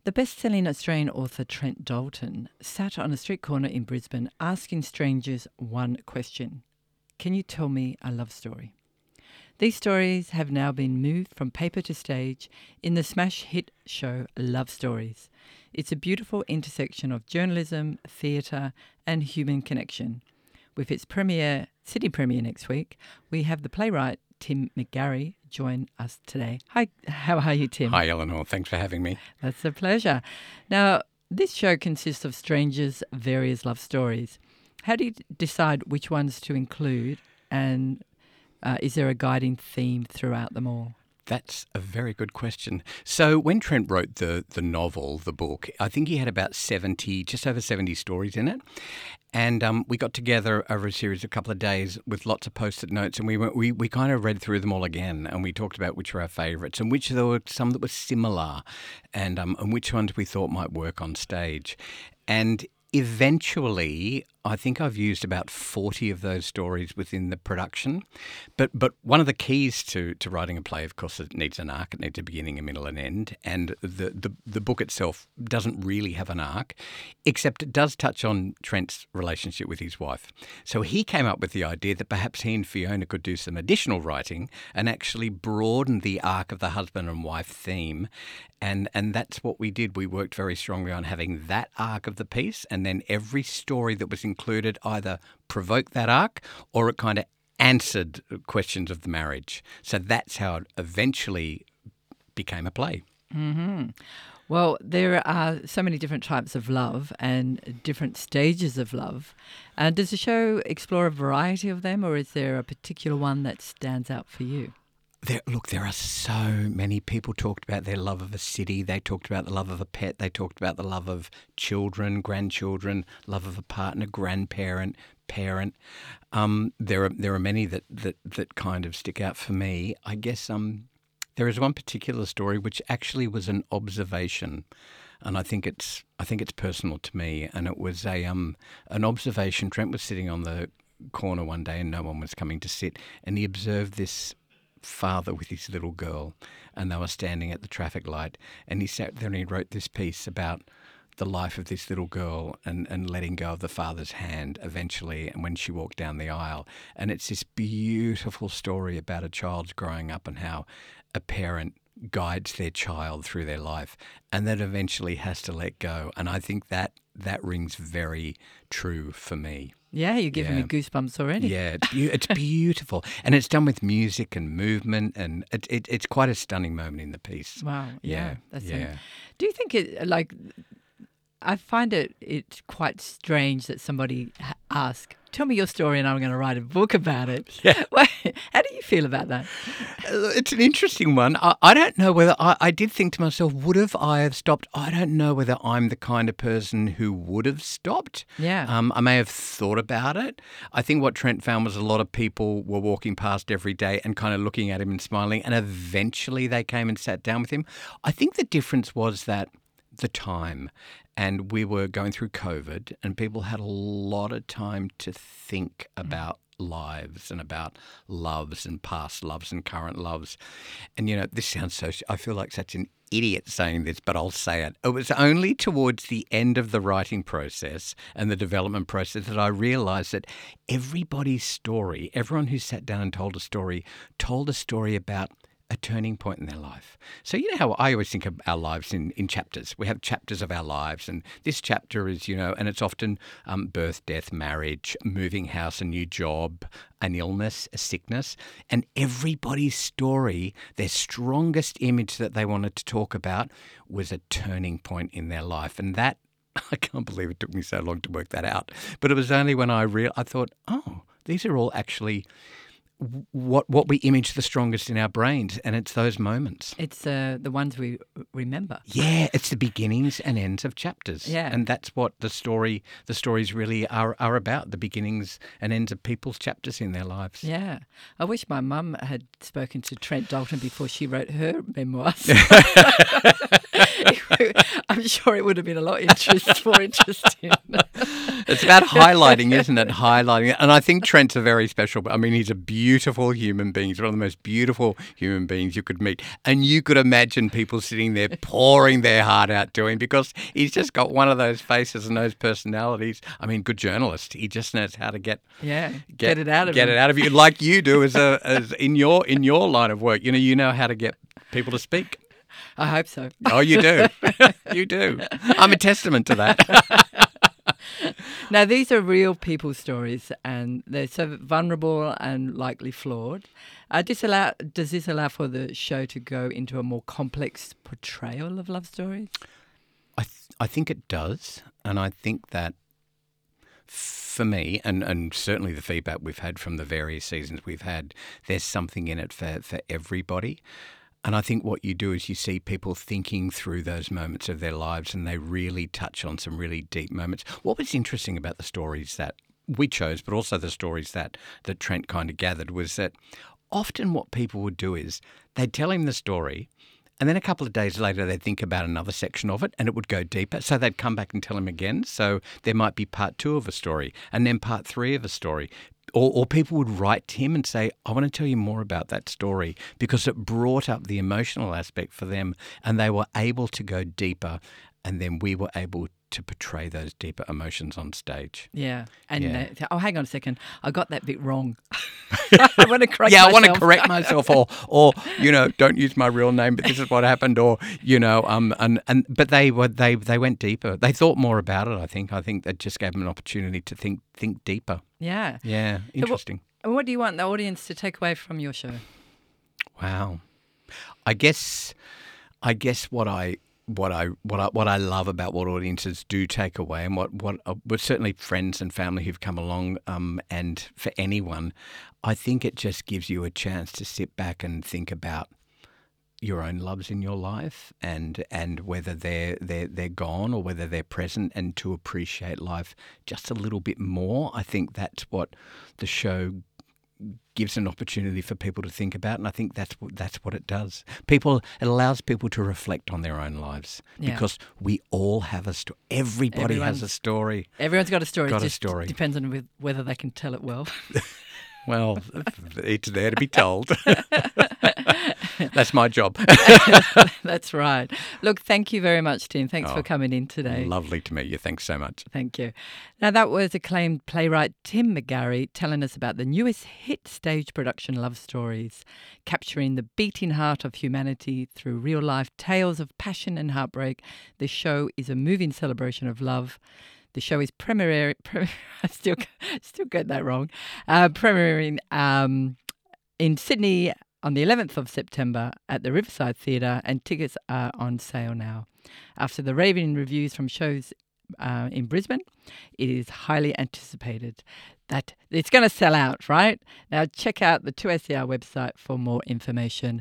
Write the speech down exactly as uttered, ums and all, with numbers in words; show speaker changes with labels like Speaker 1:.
Speaker 1: The best-selling Australian author Trent Dalton sat on a street corner in Brisbane asking strangers one question. Can you tell me a love story? These stories have now been moved from paper to stage in the smash hit show Love Stories. It's a beautiful intersection of journalism, theatre and human connection. With its premiere, Sydney premiere next week, we have the playwright Tim McGarry join us today. Hi, how are you, Tim?
Speaker 2: Hi, Eleanor. Thanks for having me.
Speaker 1: That's a pleasure. Now, this show consists of strangers' various love stories. How do you decide which ones to include, and uh, is there a guiding theme throughout them all?
Speaker 2: That's a very good question. So when Trent wrote the the novel, the book, I think he had about seventy, just over seventy stories in it. And um, we got together over a series of a couple of days with lots of post-it notes, and we went, we we kind of read through them all again, and we talked about which were our favourites and which there were some that were similar, and um, and which ones we thought might work on stage. And eventually, I think I've used about forty of those stories within the production. But but one of the keys to, to writing a play, of course, it needs an arc. It needs a beginning, a middle, and end. And the, the, the book itself doesn't really have an arc, except it does touch on Trent's relationship with his wife. So he came up with the idea that perhaps he and Fiona could do some additional writing and actually broaden the arc of the husband and wife theme. And and that's what we did. We worked very strongly on having that arc of the piece, and then every story that was included either provoked that arc or it kind of answered questions of the marriage. So that's how it eventually became a play.
Speaker 1: Mm-hmm. Well, there are so many different types of love and different stages of love. Uh, does the show explore a variety of them, or is there a particular one that stands out for you?
Speaker 2: There, look, there are so many people talked about their love of a city. They talked about the love of a pet. They talked about the love of children, grandchildren, love of a partner, grandparent, parent. Um, there are there are many that, that, that kind of stick out for me. I guess um, there is one particular story which actually was an observation, and I think it's I think it's personal to me. And it was a um an observation. Trent was sitting on the corner one day, and no one was coming to sit, and he observed this father with his little girl, and they were standing at the traffic light, and he sat there and he wrote this piece about the life of this little girl and, and letting go of the father's hand eventually, and when she walked down the aisle. And it's this beautiful story about a child's growing up and how a parent guides their child through their life and then eventually has to let go. And I think that that rings very true for me.
Speaker 1: Yeah, you're giving
Speaker 2: Yeah.
Speaker 1: me goosebumps already.
Speaker 2: Yeah, it's, be- it's beautiful. And it's done with music and movement, and it, it, it's quite a stunning moment in the piece.
Speaker 1: Wow. Yeah.
Speaker 2: Yeah,
Speaker 1: That's
Speaker 2: yeah.
Speaker 1: it. Do you think it, like, I find it it's quite strange that somebody ha- asks, tell me your story and I'm going to write a book about it.
Speaker 2: Yeah.
Speaker 1: Well, how do you feel about that?
Speaker 2: Uh, It's an interesting one. I, I don't know whether I, I did think to myself, would have I have stopped? I don't know whether I'm the kind of person who would have stopped.
Speaker 1: Yeah.
Speaker 2: Um, I may have thought about it. I think what Trent found was a lot of people were walking past every day and kind of looking at him and smiling, and eventually they came and sat down with him. I think the difference was that the time, and we were going through COVID, and people had a lot of time to think about lives and about loves and past loves and current loves. And, you know, this sounds so, I feel like such an idiot saying this, but I'll say it. It was only towards the end of the writing process and the development process that I realised that everybody's story, everyone who sat down and told a story, told a story about a turning point in their life. So you know how I always think of our lives in, in chapters. We have chapters of our lives, and this chapter is, you know, and it's often um, birth, death, marriage, moving house, a new job, an illness, a sickness. And everybody's story, their strongest image that they wanted to talk about was a turning point in their life. And that, I can't believe it took me so long to work that out. But it was only when I real I thought, oh, these are all actually what what we image the strongest in our brains, and it's those moments.
Speaker 1: It's uh, the ones we remember.
Speaker 2: Yeah, it's the beginnings and ends of chapters.
Speaker 1: Yeah.
Speaker 2: And that's what the story the stories really are are about, the beginnings and ends of people's chapters in their lives.
Speaker 1: Yeah. I wish my mum had spoken to Trent Dalton before she wrote her memoirs. I'm I'm sure it would have been a lot interest, more interesting.
Speaker 2: It's about highlighting, isn't it? Highlighting. And I think Trent's a very special, I mean, he's a beautiful human being. He's one of the most beautiful human beings you could meet. And you could imagine people sitting there pouring their heart out to him because he's just got one of those faces and those personalities. I mean, good journalist. He just knows how to get
Speaker 1: yeah,
Speaker 2: get,
Speaker 1: get it out of
Speaker 2: get
Speaker 1: him.
Speaker 2: it out of you, like you do as a as in your in your line of work. You know, you know how to get people to speak.
Speaker 1: I hope so.
Speaker 2: Oh, you do. You do. I'm a testament to that.
Speaker 1: Now, these are real people's stories, and they're so vulnerable and likely flawed. Uh, disallow, does this allow for the show to go into a more complex portrayal of love stories?
Speaker 2: I th- I think it does, and I think that for me, and, and certainly the feedback we've had from the various seasons we've had, there's something in it for, for everybody. And I think what you do is you see people thinking through those moments of their lives and they really touch on some really deep moments. What was interesting about the stories that we chose, but also the stories that, that Trent kind of gathered, was that often what people would do is they'd tell him the story and then a couple of days later they'd think about another section of it and it would go deeper. So they'd come back and tell him again. So there might be part two of a story and then part three of a story. Or, or people would write to him and say, I want to tell you more about that story because it brought up the emotional aspect for them and they were able to go deeper and then we were able to portray those deeper emotions on stage.
Speaker 1: Yeah. And
Speaker 2: Yeah.
Speaker 1: Uh, oh, hang on a second. I got that bit wrong. I want to correct
Speaker 2: yeah,
Speaker 1: myself.
Speaker 2: I want to correct myself or, or, you know, don't use my real name, but this is what happened or, you know, um, and, and, but they were, they, they went deeper. They thought more about it, I think. I think that just gave them an opportunity to think, think deeper.
Speaker 1: Yeah.
Speaker 2: Yeah. Interesting.
Speaker 1: So what, what do you want the audience to take away from your show?
Speaker 2: Wow. I guess, I guess what I, what I what I what I love about what audiences do take away, and what what uh, but certainly friends and family who've come along, um, and for anyone, I think it just gives you a chance to sit back and think about your own loves in your life, and and whether they're they're they're gone or whether they're present, and to appreciate life just a little bit more. I think that's what the show gives an opportunity for people to think about, and I think that's what that's what it does. People, it allows people to reflect on their own lives
Speaker 1: Yeah.
Speaker 2: because we all have a story. Everybody
Speaker 1: Everyone's-
Speaker 2: has a story.
Speaker 1: Everyone's got a story.
Speaker 2: Got
Speaker 1: It
Speaker 2: a
Speaker 1: just
Speaker 2: story.
Speaker 1: depends on with- whether they can tell it well.
Speaker 2: Well, it's there to be told. That's my job.
Speaker 1: That's right. Look, thank you very much, Tim. Thanks
Speaker 2: Oh,
Speaker 1: for coming in today.
Speaker 2: Lovely to meet you. Thanks so much.
Speaker 1: Thank you. Now, that was acclaimed playwright Tim McGarry telling us about the newest hit stage production Love Stories, capturing the beating heart of humanity through real-life tales of passion and heartbreak. The show is a moving celebration of love. The show is premiering. Pre- I still still get that wrong. Uh, premiering um, in Sydney on the eleventh of September at the Riverside Theatre, and tickets are on sale now. After the raving reviews from shows uh, in Brisbane, it is highly anticipated that it's going to sell out, right? Now check out the two S E R website for more information.